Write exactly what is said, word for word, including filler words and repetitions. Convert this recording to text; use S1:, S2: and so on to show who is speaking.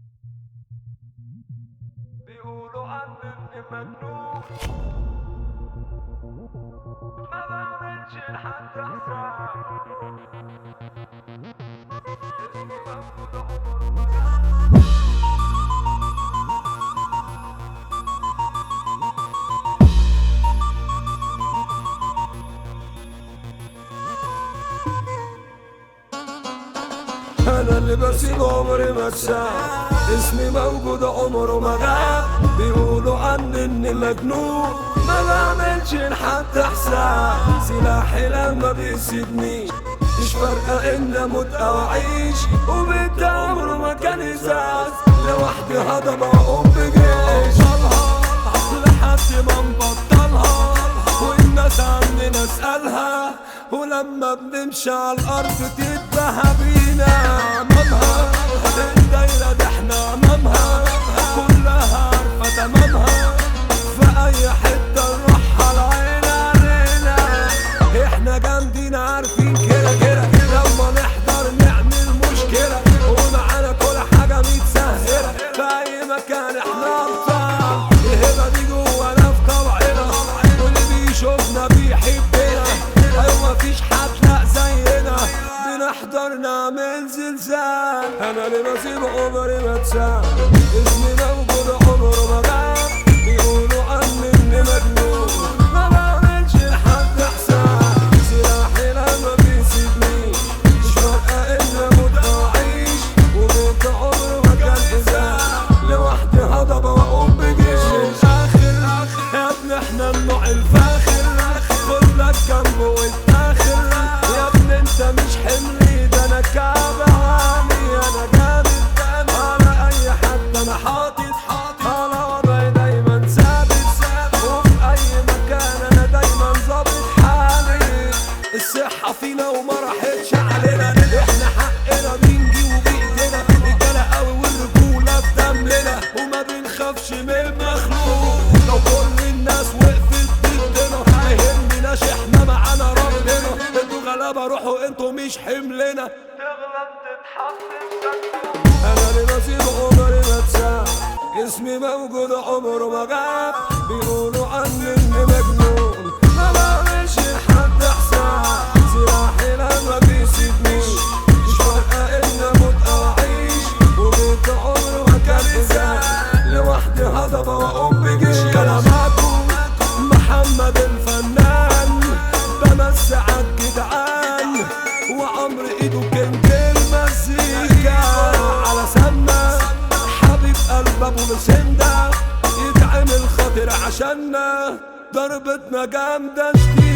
S1: بيقولوا عني اني مجنون، ما بعملش لحد حساب. اسمي موجود عمره ما غاب. انا اللي بسيب عمري ما اتساب، اسمي موجود عمره ما غاب. بيقولوا عني اني مجنون، ما بعملش لحد حساب. سلاحي لما بيسيبنيش، مش فارقة ان اموت او اعيش. وبيت عمره ما كان ازاز، لوحدي هضبة واقوم بجيش. لحد ما نبطلها والناس عندنا اسألها، ولما بنمشي على الارض تتباهى بينا امامها. الدايرة دي احنا امامها، كلها عارفة تمامها. في اي حتة نروحها العين علينا، احنا جامدين عارفين كده كده. لما نحضر نعمل مشكلة، ومعانا كل حاجة متسهلة. في اي مكان احنا ابطال، الهبة دي جوانا في طبعنا، واللي بيشوفنا بيحبنا. ايوه مفيش حد لا زينا، بنحضر نعمل زلزال. انا اللي بسيب عمري ما اتساب، اسمي موجود عمره ما غاب. بيقولوا عني اني مجنون، ما بعملش لحد حساب. سلاحي لما بيسيبنيش، مش فارقة ان اموت او اعيش. وبيت عمره ما كان ازاز، لوحدي هضبة واقوم بجيش. اخر يا ابني احنا النوع الفاخر، كلك جنبه واتاخر. يا ابني انت مش حملي، ده انا كعب عالي. انا جامد على اي حد، انا حاطط على وضعي دايما ثابت. وفي اي مكان انا دايما ظابط حالي. الصحة فينا وما راحتش علينا، احنا حقنا بنجي وبايدينا. رجالة قوي والرجولة في دمنا، وما بنخافش من المخلوق. لو كل الناس وقفت ضدنا ما يهمناش، احنا معانا ربنا. انتوا غلابة روحوا انتوا مش حملنا، تغلط تتحط في شكل. انا اللي بسيب عمري ما اتساب، اسمي موجود عمره ما غاب. بيقولوا عني اني مجنون، ما بعملش لحد حساب. سلاحي لما بيسيبنيش، مش فارقة ان اموت او اعيش. وبيت عمره ما كان ازاز، لوحدي هضبة واقوم بجيش. كلاماتكم محمد الفنان، بمسي عالجدعان. وعمر ايده كنج المزيكا، على سما حبيب قلب ابو مسندة. يتعمل خاطر عشاننا، ضربتنا جامدة شديدة.